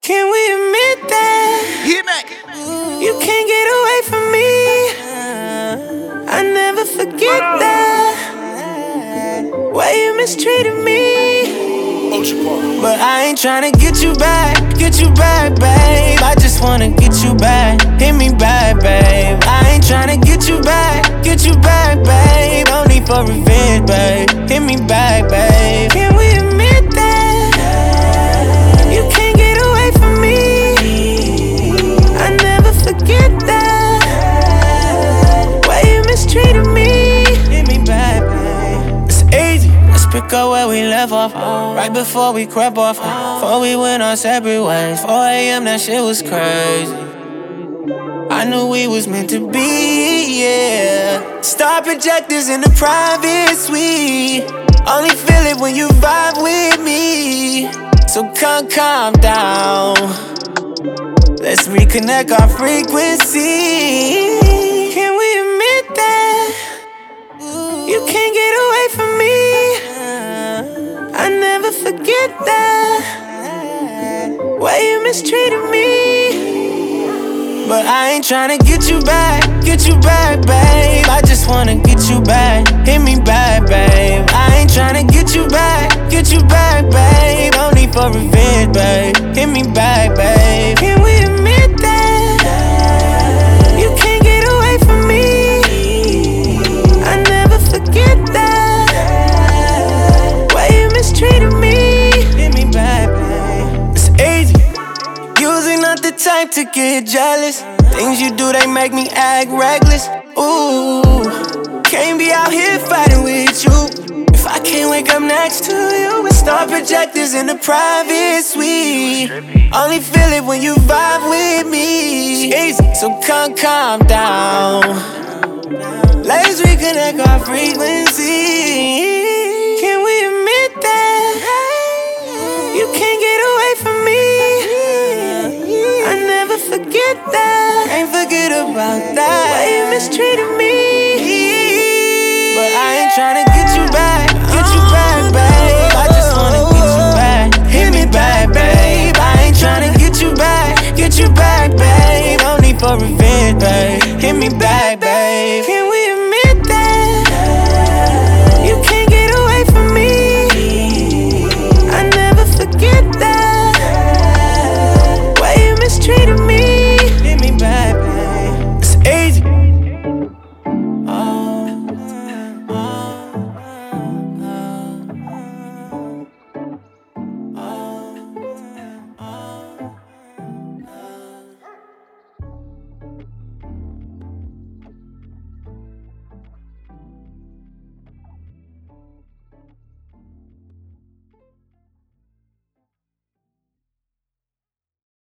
Can we admit that? You can't get away from me. I never forget that way you mistreated me. But I ain't tryna get you back, babe. I just wanna get you back, hit me back, babe. I ain't tryna get you back, babe. No need for revenge, babe. Hit me back, babe. Can we admit that? You can't get away from me. I never forget that way you mistreated me. Hit me back, babe. It's easy. Let's pick up where we left off. Right before we crept off. Before we went our separate ways. 4 a.m. that shit was crazy. I knew we was meant to be, yeah. Star projectors in the private suite. Only feel it when you vibe with me. So calm down. Let's reconnect our frequency. Can we admit that? You can't get away from me. I never forget that way you mistreated me. But I ain't tryna get you back, babe. I just wanna get you back, hit me back, babe. I ain't tryna get you back, babe. No need for revenge, babe. Hit me back, babe. Can we admit that? You can't get away from me. I never forget that way you mistreated me. Hit me back, babe. It's easy. Usually not the type to get jealous. Things you do, they make me act reckless. Ooh, can't be out here fighting with you if I can't wake up next to you. With star projectors in the private suite. Only feel it when you vibe with me. Easy, so calm down. Let's reconnect our frequency.